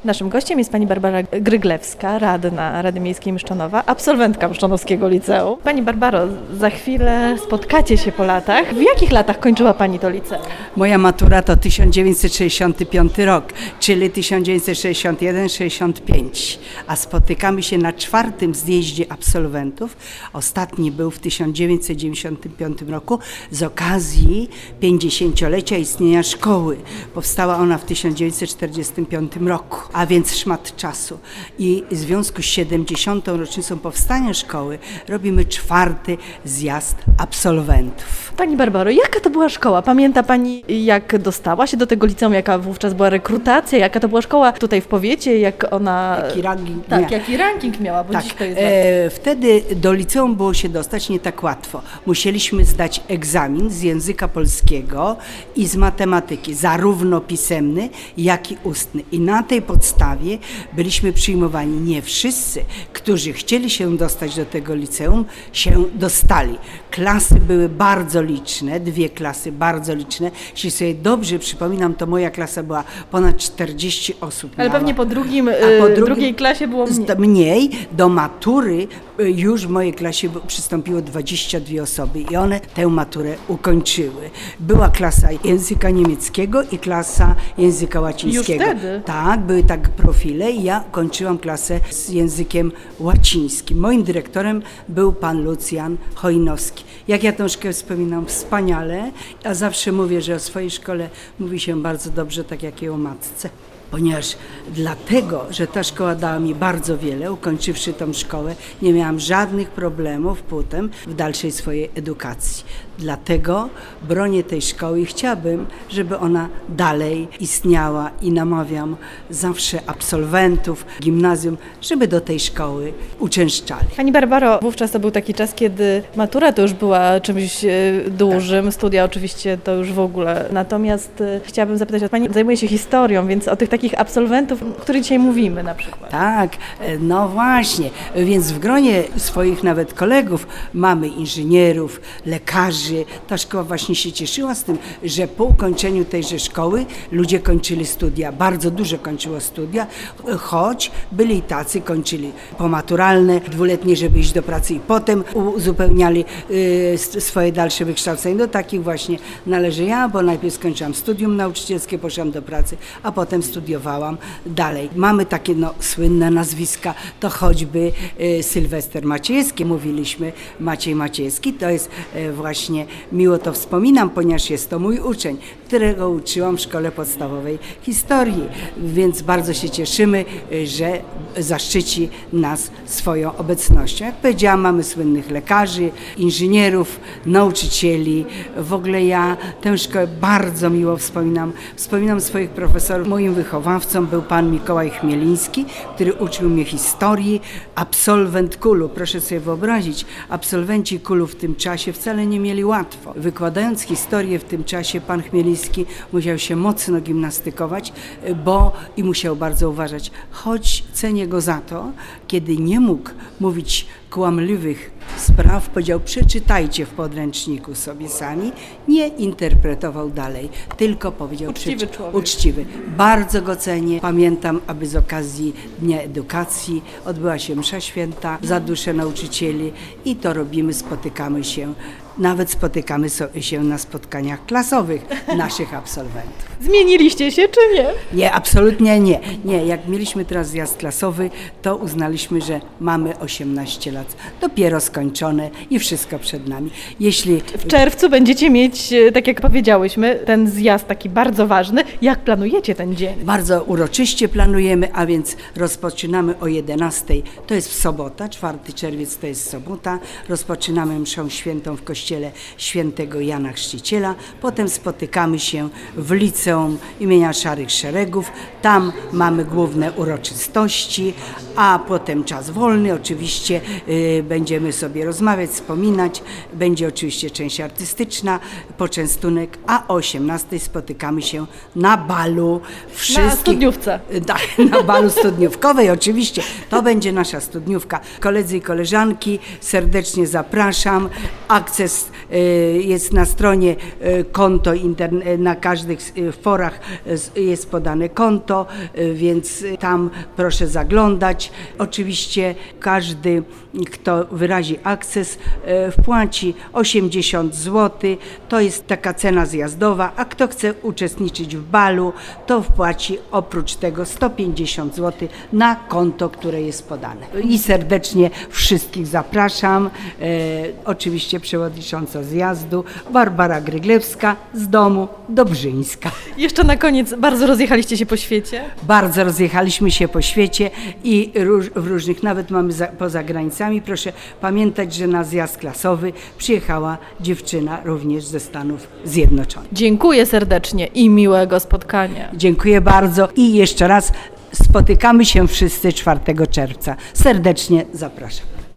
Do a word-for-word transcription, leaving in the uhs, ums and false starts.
Naszym gościem jest pani Barbara Gryglewska, radna Rady Miejskiej Mszczonowa, absolwentka Mszczonowskiego Liceum. Pani Barbaro, za chwilę spotkacie się po latach. W jakich latach kończyła pani to liceum? Moja matura to tysiąc dziewięćset sześćdziesiąty piąty rok, czyli tysiąc dziewięćset sześćdziesiąty pierwszy sześćdziesiąty piąty, a spotykamy się na czwartym zjeździe absolwentów. Ostatni był w tysiąc dziewięćset dziewięćdziesiątym piątym roku z okazji pięćdziesięciolecia istnienia szkoły. Powstała ona w tysiąc dziewięćset czterdziestym piątym roku. A więc szmat czasu. I w związku z siedemdziesiątą rocznicą powstania szkoły robimy czwarty zjazd absolwentów. Pani Barbaro, jaka to była szkoła? Pamięta pani, jak dostała się do tego liceum, jaka wówczas była rekrutacja, jaka to była szkoła tutaj w powiecie, jak ona... Jaki ranking Tak, miała. jaki ranking miała, bo tak. dziś to jest... E, wtedy do liceum było się dostać nie tak łatwo. Musieliśmy zdać egzamin z języka polskiego i z matematyki, zarówno pisemny, jak i ustny. I na tej podstawie byliśmy przyjmowani. Nie wszyscy, którzy chcieli się dostać do tego liceum, się dostali. Klasy były bardzo liczne, dwie klasy bardzo liczne. Jeśli sobie dobrze przypominam, to moja klasa była ponad czterdzieści osób. Ale miała. pewnie po, drugim, A po drugim, drugiej klasie było mniej. Mniej. Do matury już w mojej klasie przystąpiło dwadzieścia dwie osoby i one tę maturę ukończyły. Była klasa języka niemieckiego i klasa języka łacińskiego. Już wtedy? Tak, były tak profile i ja kończyłam klasę z językiem łacińskim. Moim dyrektorem był pan Lucjan Chojnowski. Jak ja tę szkołę wspominam wspaniale, a zawsze mówię, że o swojej szkole mówi się bardzo dobrze, tak jak i o matce. Ponieważ dlatego, że ta szkoła dała mi bardzo wiele, ukończywszy tą szkołę, nie miałam żadnych problemów potem w dalszej swojej edukacji. Dlatego bronię tej szkoły i chciałabym, żeby ona dalej istniała i namawiam zawsze absolwentów gimnazjum, żeby do tej szkoły uczęszczali. Pani Barbaro, wówczas to był taki czas, kiedy matura to już była czymś dużym, tak. Studia oczywiście to już w ogóle. Natomiast chciałabym zapytać, Pani zajmuje się historią, więc o tych takich absolwentów, o których dzisiaj mówimy na przykład. Tak, no właśnie, więc w gronie swoich nawet kolegów mamy inżynierów, lekarzy. Ta szkoła właśnie się cieszyła z tym, że po ukończeniu tejże szkoły ludzie kończyli studia, bardzo dużo kończyło studia, choć byli tacy, kończyli pomaturalne, dwuletnie, żeby iść do pracy i potem uzupełniali y, swoje dalsze wykształcenie. Do takich właśnie należy ja, bo najpierw skończyłam studium nauczycielskie, poszłam do pracy, a potem studiowałam dalej. Mamy takie no, słynne nazwiska, to choćby y, Sylwester Maciejski, mówiliśmy Maciej Maciejski, to jest y, właśnie miło to wspominam, ponieważ jest to mój uczeń, którego uczyłam w szkole podstawowej historii, więc bardzo się cieszymy, że zaszczyci nas swoją obecnością. Jak powiedziałam, mamy słynnych lekarzy, inżynierów, nauczycieli. W ogóle ja tę szkołę bardzo miło wspominam. Wspominam swoich profesorów. Moim wychowawcą był pan Mikołaj Chmieliński, który uczył mnie historii, absolwent KUL-u. Proszę sobie wyobrazić, absolwenci KUL-u w tym czasie wcale nie mieli łatwo. Wykładając historię w tym czasie, pan Chmieliński musiał się mocno gimnastykować, bo i musiał bardzo uważać. Choć cenię go za to, kiedy nie mógł mówić kłamliwych spraw, powiedział: przeczytajcie w podręczniku sobie sami, nie interpretował dalej, tylko powiedział: uczciwy człowiek. Uczciwy. Bardzo go cenię. Pamiętam, aby z okazji Dnia Edukacji odbyła się msza święta za duszę nauczycieli i to robimy, spotykamy się. Nawet spotykamy się na spotkaniach klasowych naszych absolwentów. Zmieniliście się, czy nie? Nie, absolutnie nie. Nie, jak mieliśmy teraz zjazd klasowy, to uznaliśmy, że mamy osiemnaście lat. Dopiero skończone i wszystko przed nami. Jeśli w czerwcu będziecie mieć, tak jak powiedziałyśmy, ten zjazd taki bardzo ważny. Jak planujecie ten dzień? Bardzo uroczyście planujemy, a więc rozpoczynamy o jedenastej. To jest w sobota, czwarty czerwiec to jest sobota. Rozpoczynamy mszą świętą w kościele świętego Jana Chrzciciela. Potem spotykamy się w liceum imienia Szarych Szeregów. Tam mamy główne uroczystości, a potem czas wolny. Oczywiście y, będziemy sobie rozmawiać, wspominać. Będzie oczywiście część artystyczna, poczęstunek, a o osiemnastej spotykamy się na balu wszystkich. Na studniówce. Na, na balu studniówkowej oczywiście. To będzie nasza studniówka. Koledzy i koleżanki, serdecznie zapraszam. Akces Jest, jest na stronie konto, na każdych forach jest podane konto, więc tam proszę zaglądać. Oczywiście każdy, kto wyrazi akces, wpłaci osiemdziesiąt złotych, to jest taka cena zjazdowa, a kto chce uczestniczyć w balu, to wpłaci oprócz tego sto pięćdziesiąt złotych na konto, które jest podane. I serdecznie wszystkich zapraszam. E, oczywiście przewodnicząca zjazdu Barbara Gryglewska z domu Dobrzyńska. Jeszcze na koniec, bardzo rozjechaliście się po świecie? Bardzo rozjechaliśmy się po świecie i róż, w różnych, nawet mamy za, poza granicami. Proszę pamiętać, że na zjazd klasowy przyjechała dziewczyna również ze Stanów Zjednoczonych. Dziękuję serdecznie i miłego spotkania. Dziękuję bardzo i jeszcze raz spotykamy się wszyscy czwartego czerwca. Serdecznie zapraszam.